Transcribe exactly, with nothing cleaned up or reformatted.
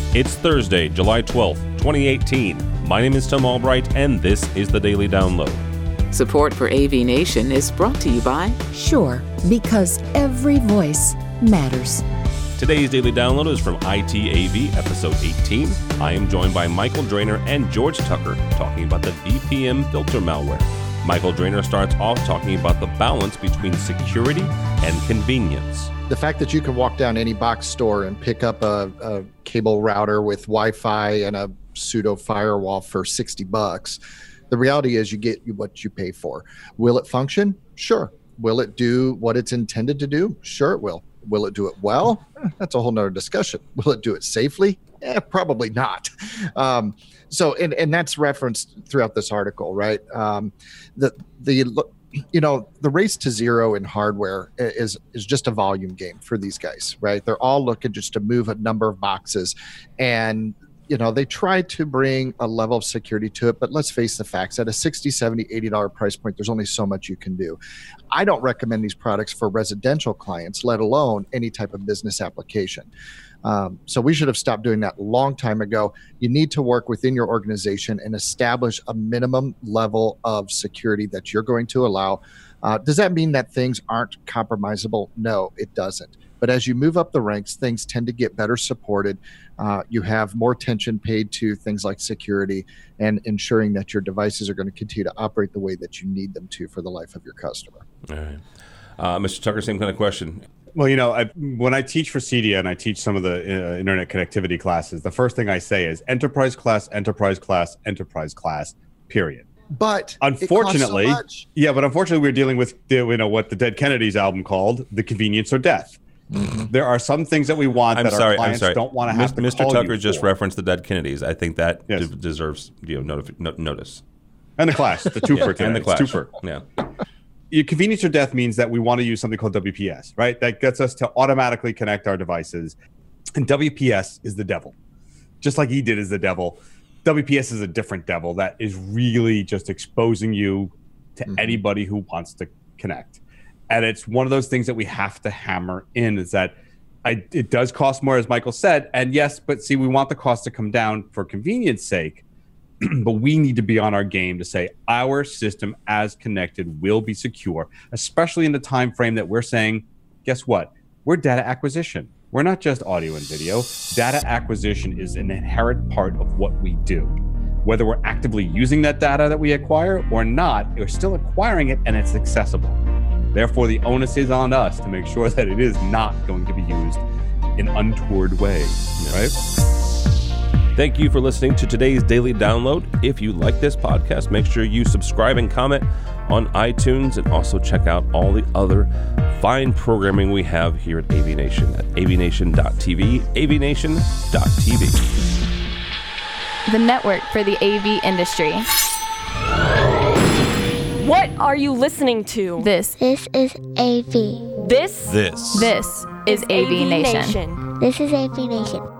It's Thursday, July twelfth, twenty eighteen. My name is Tom Albright, and this is the Daily Download. Support for A V Nation is brought to you by Sure, because every voice matters. Today's Daily Download is from I T A V, Episode eighteen. I am joined by Michael Drainer and George Tucker talking about the V P N filter malware. Michael Drainer starts off talking about the balance between security and convenience. The fact that you can walk down any box store and pick up a, a cable router with Wi-Fi and a pseudo firewall for sixty bucks, the reality is you get what you pay for. Will it function? Sure. Will it do what it's intended to do? Sure it will. Will it do it well? Eh, that's a whole nother discussion. Will it do it safely? Eh, probably not. Um, so, and, and that's referenced throughout this article, right? Um, the, the, you know, the race to zero in hardware is is just a volume game for these guys, right? They're all looking just to move a number of boxes, and you know, they try to bring a level of security to it, but let's face the facts. At a sixty, seventy, eighty dollars price point, there's only so much you can do. I don't recommend these products for residential clients, let alone any type of business application. Um, so we should have stopped doing that a long time ago. You need to work within your organization and establish a minimum level of security that you're going to allow. Uh, does that mean that things aren't compromisable? No, it doesn't. But as you move up the ranks, things tend to get better supported. Uh, you have more attention paid to things like security and ensuring that your devices are going to continue to operate the way that you need them to for the life of your customer. All right. Uh, Mister Tucker, same kind of question. Well, you know, I, when I teach for C E D I A and I teach some of the uh, internet connectivity classes, the first thing I say is enterprise class, enterprise class, enterprise class, period. But unfortunately, it costs so much. yeah, but unfortunately, we're dealing with the, you know what the Dead Kennedys album called "The Convenience or Death." Mm-hmm. There are some things that we want I'm that sorry, our clients I'm sorry. don't want to have to Mister call Tucker you just for. referenced the Dead Kennedys. I think that yes. d- deserves you know notif- no- notice. And the class, the twofer yeah, today. and the class. Twofer. Yeah. Your convenience or death means that we want to use something called W P S, right? That gets us to automatically connect our devices. And W P S is the devil. Just like E D I D is the devil, W P S is a different devil that is really just exposing you to mm-hmm. anybody who wants to connect. And it's one of those things that we have to hammer in is that I, it does cost more, as Michael said. And yes, but see, we want the cost to come down for convenience sake. But we need to be on our game to say our system as connected will be secure, especially in the time frame that we're saying, guess what? We're data acquisition. We're not just audio and video. Data acquisition is an inherent part of what we do. Whether we're actively using that data that we acquire or not, we're still acquiring it and it's accessible. Therefore, the onus is on us to make sure that it is not going to be used in untoward ways, right? Thank you for listening to today's Daily Download. If you like this podcast, make sure you subscribe and comment on iTunes, and also check out all the other fine programming we have here at A V Nation at A V Nation dot T V, A V Nation dot T V. The network for the A V industry. What are you listening to? This. This is A V. This? This. This is A V Nation. This is A V Nation.